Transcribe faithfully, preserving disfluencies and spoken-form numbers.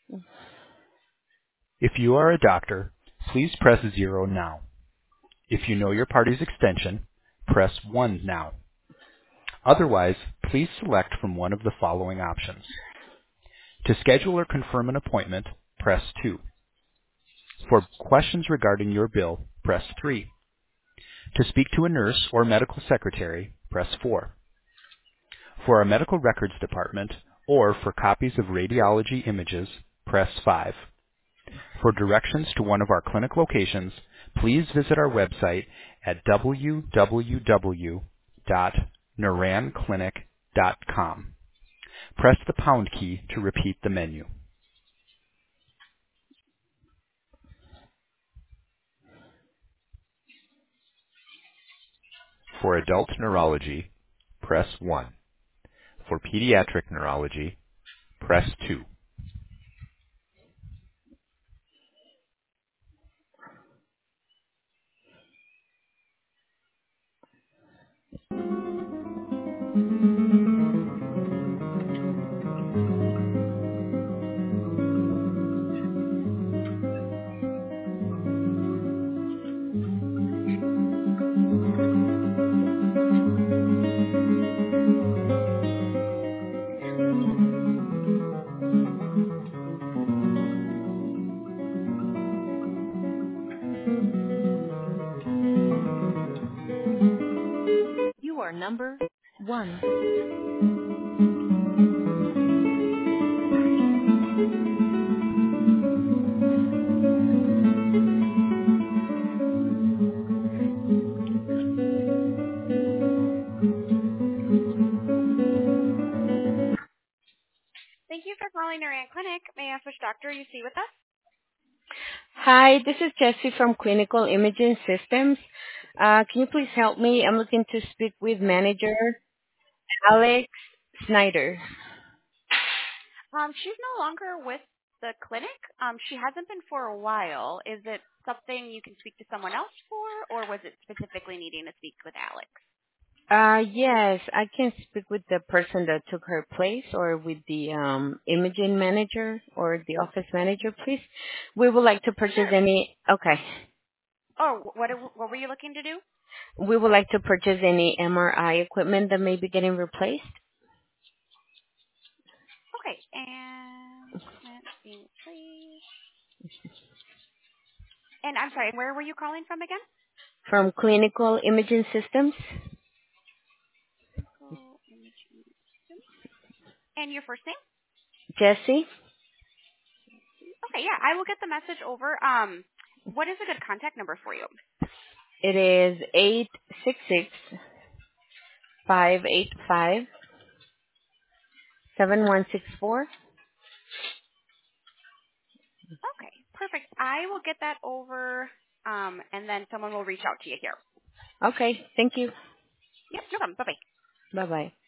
If you are a doctor, please press zero now. If you know your party's extension, press one now. Otherwise, please select from one of the following options. To schedule or confirm an appointment, press two. For questions regarding your bill, press three. To speak to a nurse or medical secretary, press four. For our medical records department or for copies of radiology images, press five. For directions to one of our clinic locations, please visit our website at w w w dot naran clinic dot com. Press the pound key to repeat the menu. For adult neurology, press one. For pediatric neurology, press two. You are number one. Thank you for calling Naran Clinic. May I ask which doctor you see with us? Hi, this is Jessie from Clinical Imaging Systems. Uh, can you please help me? I'm looking to speak with manager Alex Snyder. Um, she's no longer with the clinic. Um, she hasn't been for a while. Is it something you can speak to someone else for, or was it specifically needing to speak with Alex? Uh, yes, I can speak with the person that took her place or with the um, imaging manager or the office manager, please. We would like to purchase Sure. any, okay. Oh, what what were you looking to do? We would like to purchase any M R I equipment that may be getting replaced Okay, and let's see, please. And I'm sorry, where were you calling from again? from Clinical Imaging Systems. Medical imaging system. And your first name? Jesse, Okay, yeah, I will get the message over. Um, what is a good contact number for you? it is eight six six, five eight five, seven one six four. Okay, perfect. I will get that over, um, and then someone will reach out to you here. Okay, thank you. Yep, no problem. Bye-bye. Bye-bye.